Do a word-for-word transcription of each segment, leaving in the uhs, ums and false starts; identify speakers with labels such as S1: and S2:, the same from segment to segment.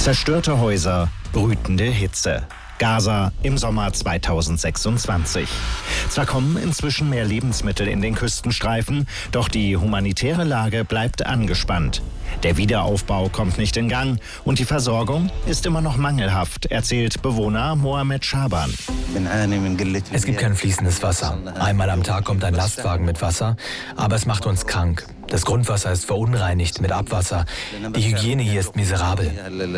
S1: Zerstörte Häuser, brütende Hitze. Gaza im Sommer zweitausendsechsundzwanzig. Zwar kommen inzwischen mehr Lebensmittel in den Küstenstreifen, doch die humanitäre Lage bleibt angespannt. Der Wiederaufbau kommt nicht in Gang und die Versorgung ist immer noch mangelhaft, erzählt Bewohner Mohamed Schaban.
S2: Es gibt kein fließendes Wasser. Einmal am Tag kommt ein Lastwagen mit Wasser, aber es macht uns krank. Das Grundwasser ist verunreinigt mit Abwasser. Die Hygiene hier ist miserabel.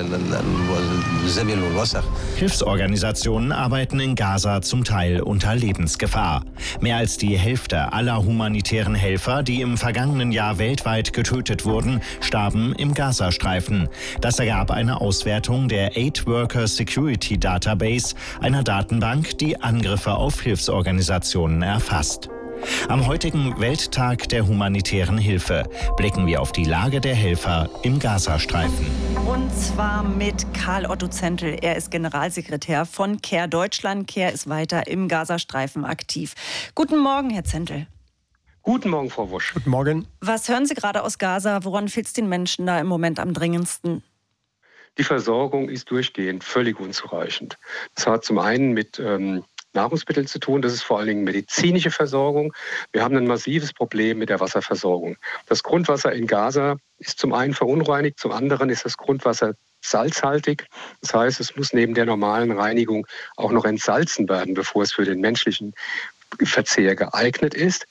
S1: Hilfsorganisationen arbeiten in Gaza zum Teil unter Lebensgefahr. Mehr als die Hälfte aller humanitären Helfer, die im vergangenen Jahr weltweit getötet wurden, starben im Gazastreifen. Das ergab eine Auswertung der Aid Worker Security Database, einer Datenbank, die Angriffe auf Hilfsorganisationen erfasst. Am heutigen Welttag der humanitären Hilfe blicken wir auf die Lage der Helfer im Gazastreifen.
S3: Und zwar mit Karl Otto Zentl. Er ist Generalsekretär von CARE Deutschland. CARE ist weiter im Gazastreifen aktiv. Guten Morgen, Herr Zentl.
S4: Guten Morgen, Frau Wosch.
S5: Guten Morgen.
S3: Was hören Sie gerade aus Gaza? Woran fehlt es den Menschen da im Moment am dringendsten?
S4: Die Versorgung ist durchgehend völlig unzureichend. Das hat zum einen mit ähm, Nahrungsmitteln zu tun, das ist vor allen Dingen medizinische Versorgung. Wir haben ein massives Problem mit der Wasserversorgung. Das Grundwasser in Gaza ist zum einen verunreinigt, zum anderen ist das Grundwasser salzhaltig. Das heißt, es muss neben der normalen Reinigung auch noch entsalzen werden, bevor es für den menschlichen Verzehr geeignet ist.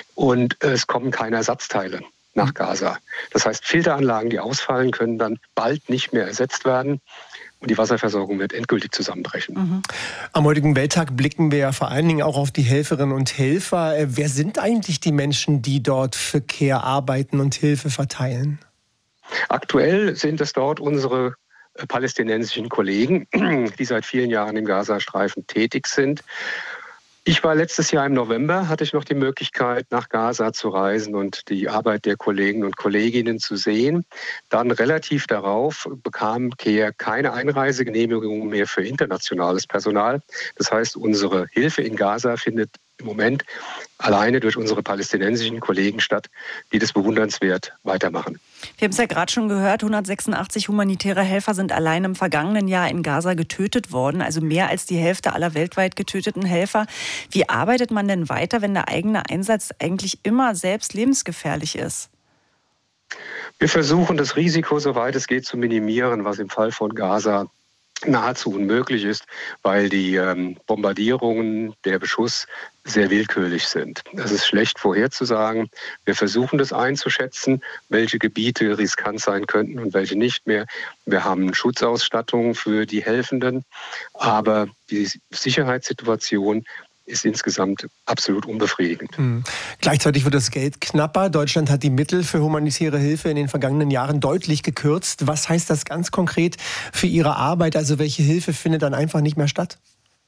S4: Und es kommen keine Ersatzteile nach Gaza. Das heißt, Filteranlagen, die ausfallen, können dann bald nicht mehr ersetzt werden. Und die Wasserversorgung wird endgültig zusammenbrechen.
S5: Mhm. Am heutigen Welttag blicken wir ja vor allen Dingen auch auf die Helferinnen und Helfer. Wer sind eigentlich die Menschen, die dort für CARE arbeiten und Hilfe verteilen?
S4: Aktuell sind es dort unsere palästinensischen Kollegen, die seit vielen Jahren im Gazastreifen tätig sind. Ich war letztes Jahr im November, hatte ich noch die Möglichkeit, nach Gaza zu reisen und die Arbeit der Kollegen und Kolleginnen zu sehen. Dann relativ darauf bekam CARE keine Einreisegenehmigung mehr für internationales Personal. Das heißt, unsere Hilfe in Gaza findet im Moment alleine durch unsere palästinensischen Kollegen statt, die das bewundernswert weitermachen.
S3: Wir haben es ja gerade schon gehört, hundertsechsundachtzig humanitäre Helfer sind allein im vergangenen Jahr in Gaza getötet worden, also mehr als die Hälfte aller weltweit getöteten Helfer. Wie arbeitet man denn weiter, wenn der eigene Einsatz eigentlich immer selbst lebensgefährlich ist?
S4: Wir versuchen, das Risiko, soweit es geht, zu minimieren, was im Fall von Gaza nahezu unmöglich ist, weil die ähm, Bombardierungen, der Beschuss sehr willkürlich sind. Es ist schlecht vorherzusagen. Wir versuchen das einzuschätzen, welche Gebiete riskant sein könnten und welche nicht mehr. Wir haben Schutzausstattung für die Helfenden, aber die Sicherheitssituation ist insgesamt absolut unbefriedigend.
S5: Mhm. Gleichzeitig wird das Geld knapper. Deutschland hat die Mittel für humanitäre Hilfe in den vergangenen Jahren deutlich gekürzt. Was heißt das ganz konkret für Ihre Arbeit? Also welche Hilfe findet dann einfach nicht mehr statt?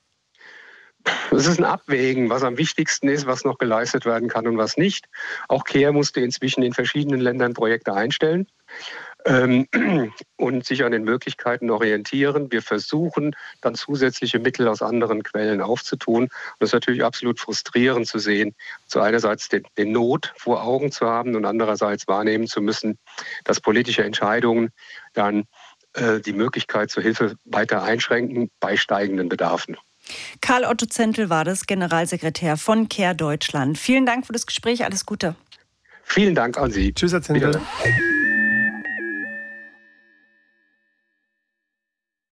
S4: Es ist ein Abwägen, was am wichtigsten ist, was noch geleistet werden kann und was nicht. Auch CARE musste inzwischen in verschiedenen Ländern Projekte einstellen ähm, und sich an den Möglichkeiten orientieren. Wir versuchen dann zusätzliche Mittel aus anderen Quellen aufzutun. Und es ist natürlich absolut frustrierend zu sehen, zu einerseits den, den Not vor Augen zu haben und andererseits wahrnehmen zu müssen, dass politische Entscheidungen dann äh, die Möglichkeit zur Hilfe weiter einschränken bei steigenden Bedarfen.
S3: Karl Otto Zentl war das, Generalsekretär von CARE Deutschland. Vielen Dank für das Gespräch, alles Gute.
S4: Vielen Dank an Sie.
S5: Tschüss, Herr Zentl.
S4: Bitte.